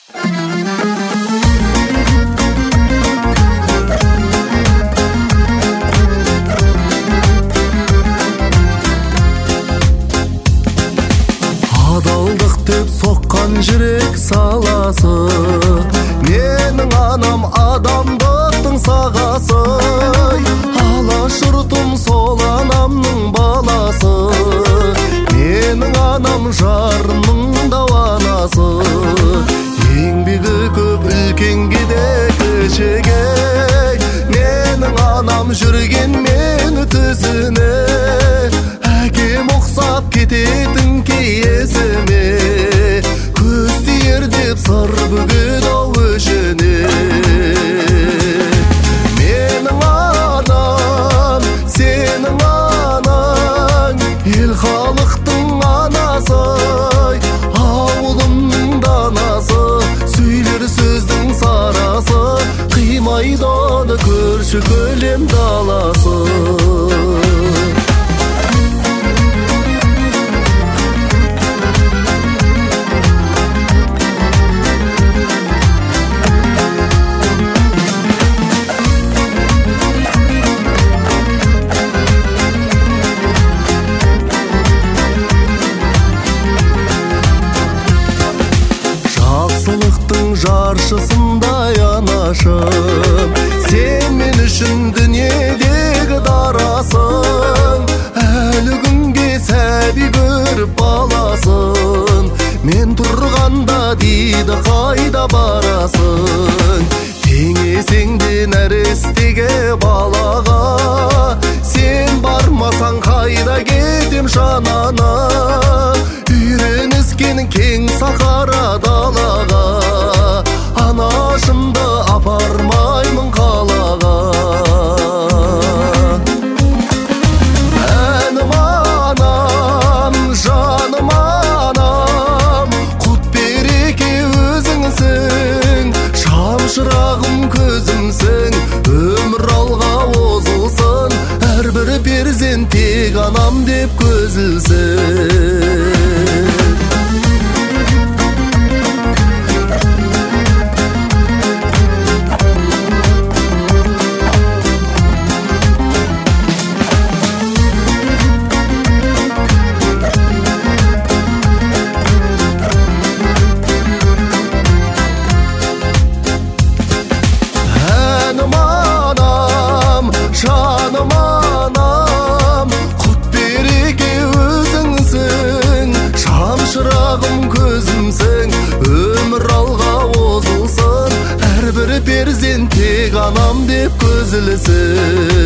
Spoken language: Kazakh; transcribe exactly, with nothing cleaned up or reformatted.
Адалдық деп соққан жүрек саласы, менің анам адамдықтың сағасы. Алашұртым сол анамның баласы, менің анам жарының дауанасы. Еңбегі көп үлкенге де кішіге, менің анам жүрген мені түсіне. Әкем ұқсап кететін кейесіме, көз тиер деп сыр бүгеді ау өшіне. Менің анам, сенің анаң, ел халықтың анасы, ауылымның данасы, сөйлер сөздің сарасы, қимайды оны көрші көлем даласы. Жақсылықтың жаршысындай анашым, сен мен үшін дүниедегі дарасың. Әлі күнге сәби көріп баласын, мен тұрғанда дейді қайда барасың. Теңесең де нәрестеге балаға, сен бармасаң қайда кетем жанана. Үйреніскенің кең сахара далаға, анашымды апармаймын қалаға. Әнім анам, жаным анам, құт береке өзіңсің, шамшырағым көзімсің, өмір алға озылсын, әрбір перзент тек анам деп көзілсін. Әнім анам, жаным анам, құт береке өзіңсің, шамшырағым көзімсің, өмір алға озылсын, әрбір перзент тек анам деп көзілсін.